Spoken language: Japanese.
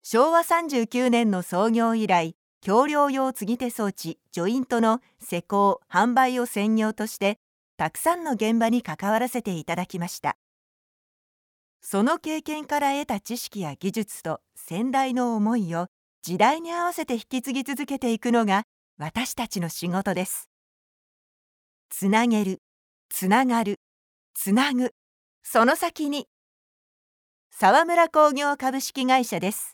昭和39年の創業以来、橋梁用継ぎ手装置ジョイントの施工・販売を専業として、たくさんの現場に関わらせていただきました。その経験から得た知識や技術と先代の思いを時代に合わせて引き継ぎ続けていくのが私たちの仕事です。つなげる、つながる、つなぐ、その先に。沢村工業株式会社です。